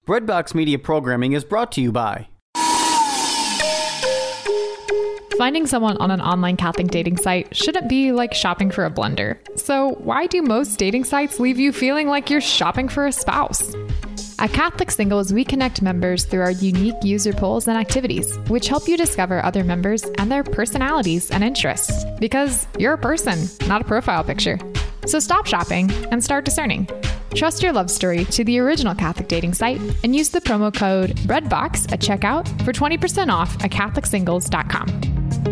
Breadbox Media programming is brought to you by... Finding someone on an online Catholic dating site shouldn't be like shopping for a blender. So why do most dating sites leave you feeling like you're shopping for a spouse? At Catholic Singles, we connect members through our unique user polls and activities, which help you discover other members and their personalities and interests. Because you're a person, not a profile picture. So stop shopping and start discerning. Trust your love story to the original Catholic dating site and use the promo code BREADBOX at checkout for 20% off at CatholicSingles.com.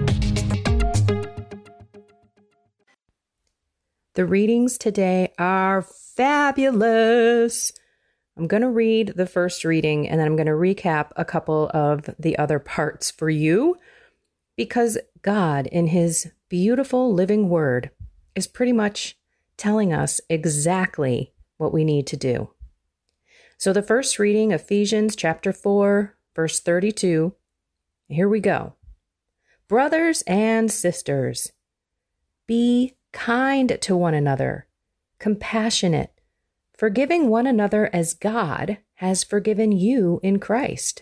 The readings today are fabulous. I'm going to read the first reading and then I'm going to recap a couple of the other parts for you because God, in his beautiful living word, is pretty much telling us exactly what we need to do. So the first reading, Ephesians chapter 4, verse 32. Here we go. Brothers and sisters, be kind to one another, compassionate, forgiving one another as God has forgiven you in Christ.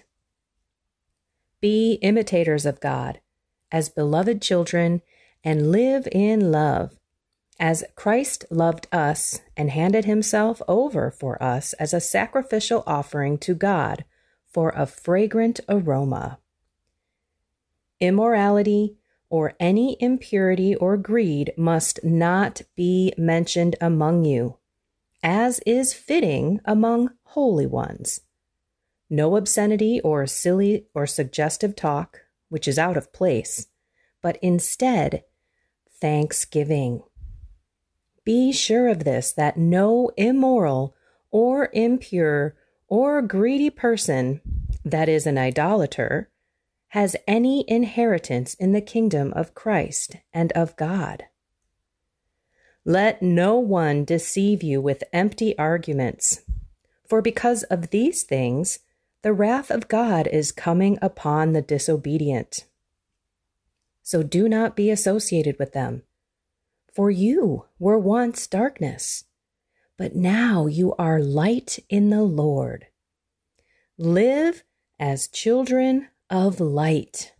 Be imitators of God as beloved children and live in love, as Christ loved us and handed himself over for us as a sacrificial offering to God for a fragrant aroma. Immorality or any impurity or greed must not be mentioned among you, as is fitting among holy ones. No obscenity or silly or suggestive talk, which is out of place, but instead, thanksgiving. Be sure of this, that no immoral or impure or greedy person, that is an idolater, has any inheritance in the kingdom of Christ and of God. Let no one deceive you with empty arguments, for because of these things, the wrath of God is coming upon the disobedient. So do not be associated with them, for you were once darkness, but now you are light in the Lord. Live as children of light.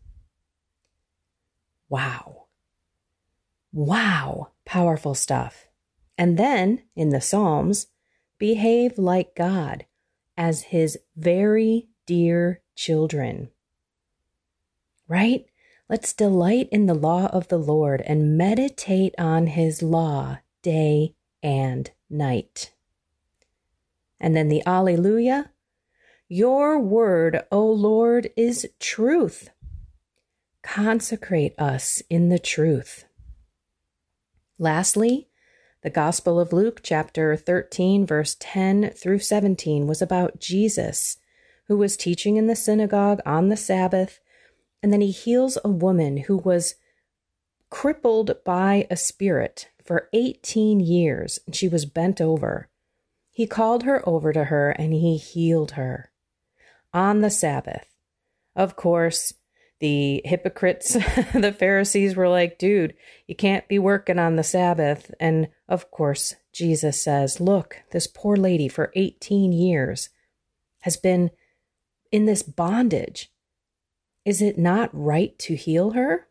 Wow. Wow. Powerful stuff. And then in the Psalms, behave like God as his very dear children. Right? Let's delight in the law of the Lord and meditate on his law day and night. And then the Alleluia. Your word, O Lord, is truth. Consecrate us in the truth. Lastly, the Gospel of Luke, chapter 13, verse 10 through 17, was about Jesus, who was teaching in the synagogue on the Sabbath, and then he heals a woman who was crippled by a spirit for 18 years, and she was bent over. He called her over to her, and he healed her on the Sabbath. Of course, the hypocrites, the Pharisees were like, dude, you can't be working on the Sabbath. And of course, Jesus says, look, this poor lady for 18 years has been in this bondage. Is it not right to heal her?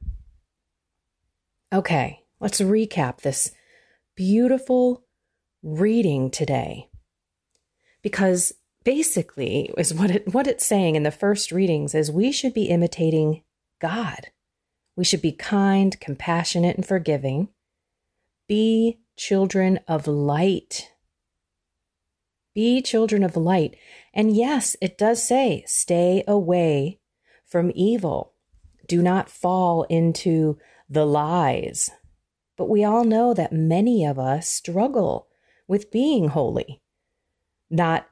Okay, let's recap this beautiful reading today. Because basically, is what it's saying in the first readings is we should be imitating God. We should be kind, compassionate, and forgiving. Be children of light. Be children of light. And yes, it does say, stay away from evil. Do not fall into the lies. But we all know that many of us struggle with being holy. Not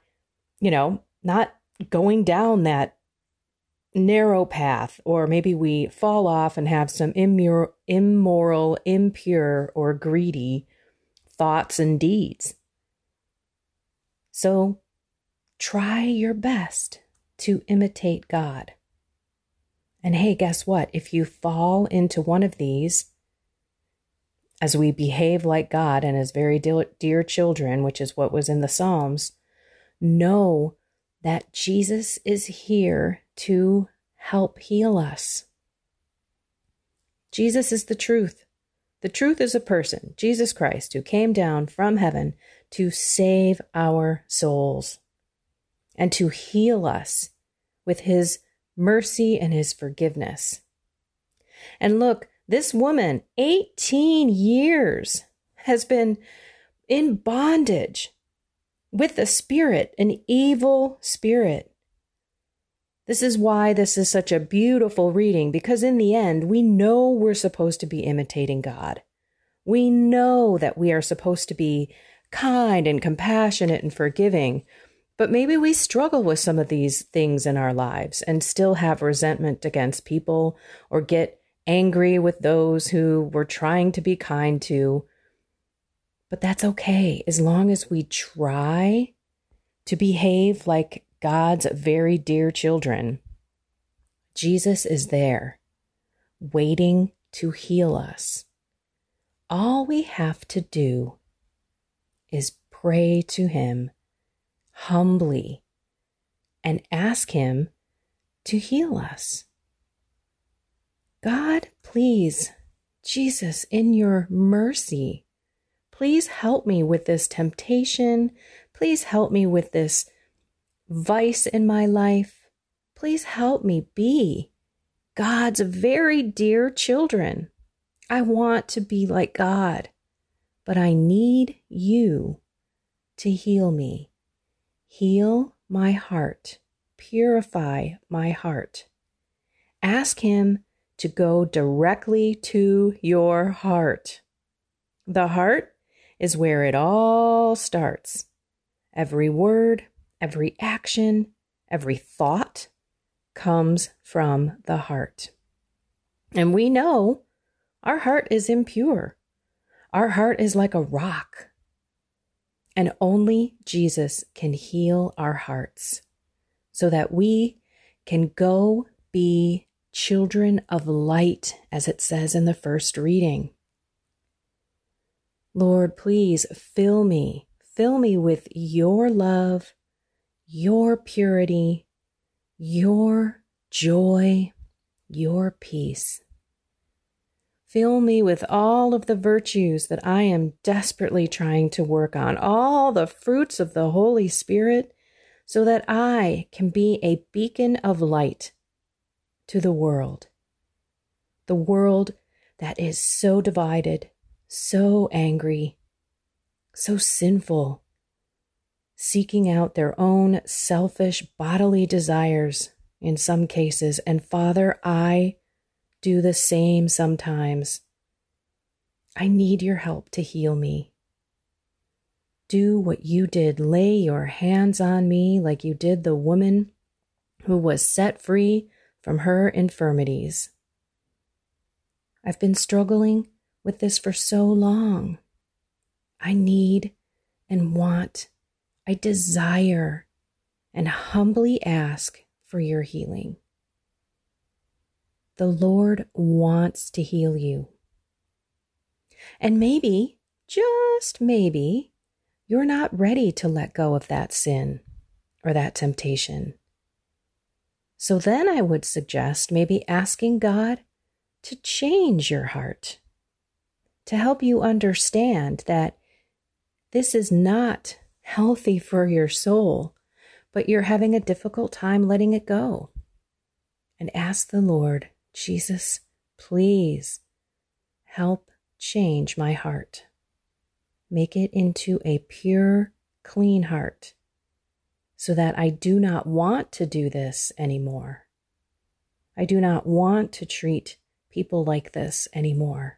going down that narrow path, or maybe we fall off and have some immoral, impure, or greedy thoughts and deeds. So try your best to imitate God. And hey, guess what? If you fall into one of these, as we behave like God and as very dear children, which is what was in the Psalms, know that Jesus is here to help heal us. Jesus is the truth. The truth is a person, Jesus Christ, who came down from heaven to save our souls and to heal us with his mercy and his forgiveness. And look, this woman, 18 years, has been in bondage with a spirit, an evil spirit. This is why this is such a beautiful reading, because in the end, we know we're supposed to be imitating God. We know that we are supposed to be kind and compassionate and forgiving, but maybe we struggle with some of these things in our lives and still have resentment against people or get angry with those who we're trying to be kind to. But that's okay, as long as we try to behave like God's very dear children. Jesus is there, waiting to heal us. All we have to do is pray to him humbly and ask him to heal us. God, please, Jesus, in your mercy, please help me with this temptation. Please help me with this vice in my life. Please help me be God's very dear children. I want to be like God, but I need you to heal me. Heal my heart. Purify my heart. Ask him to go directly to your heart. The heart is where it all starts. Every word, every action, every thought comes from the heart. And we know our heart is impure. Our heart is like a rock. And only Jesus can heal our hearts so that we can go be children of light, as it says in the first reading. Lord, please fill me with your love, your purity, your joy, your peace. Fill me with all of the virtues that I am desperately trying to work on, all the fruits of the Holy Spirit, so that I can be a beacon of light to the world that is so divided, so angry, so sinful, seeking out their own selfish bodily desires in some cases. And Father, I do the same sometimes. I need your help to heal me. Do what you did. Lay your hands on me like you did the woman who was set free from her infirmities. I've been struggling with this for so long. I need and want, I desire and humbly ask for your healing. The Lord wants to heal you. And maybe, just maybe, you're not ready to let go of that sin or that temptation. So then I would suggest maybe asking God to change your heart, to help you understand that this is not healthy for your soul, but you're having a difficult time letting it go. And ask the Lord, Jesus, please help change my heart. Make it into a pure, clean heart so that I do not want to do this anymore. I do not want to treat people like this anymore.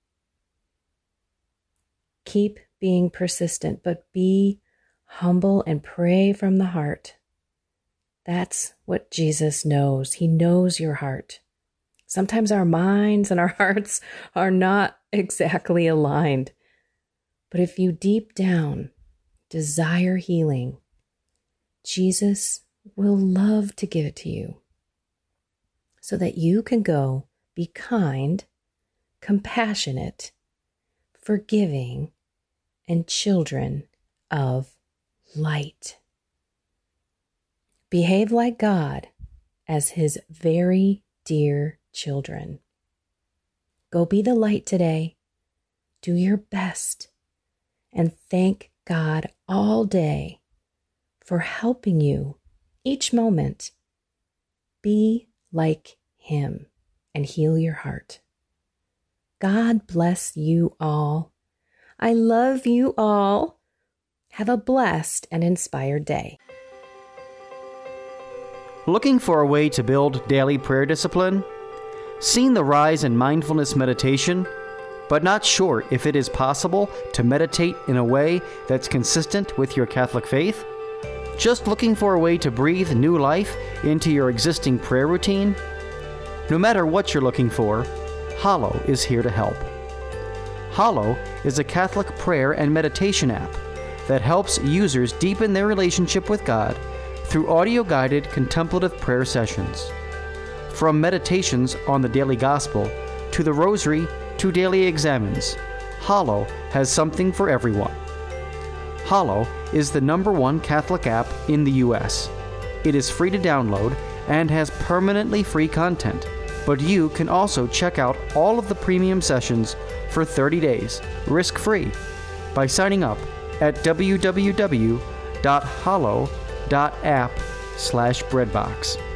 Keep being persistent, but be humble and pray from the heart. That's what Jesus knows. He knows your heart. Sometimes our minds and our hearts are not exactly aligned. But if you deep down desire healing, Jesus will love to give it to you so that you can go be kind, compassionate, forgiving, and children of light. Behave like God as His very dear children. Go be the light today. Do your best and thank God all day for helping you each moment be like Him and heal your heart. God bless you all. I love you all. Have a blessed and inspired day. Looking for a way to build daily prayer discipline? Seen the rise in mindfulness meditation, but not sure if it is possible to meditate in a way that's consistent with your Catholic faith? Just looking for a way to breathe new life into your existing prayer routine? No matter what you're looking for, Hallow is here to help. Hallow is a Catholic prayer and meditation app that helps users deepen their relationship with God through audio-guided contemplative prayer sessions. From meditations on the daily gospel to the rosary to daily examines, Hallow has something for everyone. Hallow is the #1 Catholic app in the U.S. It is free to download and has permanently free content, but you can also check out all of the premium sessions for 30 days, risk-free, by signing up at www.hallow.app/breadbox.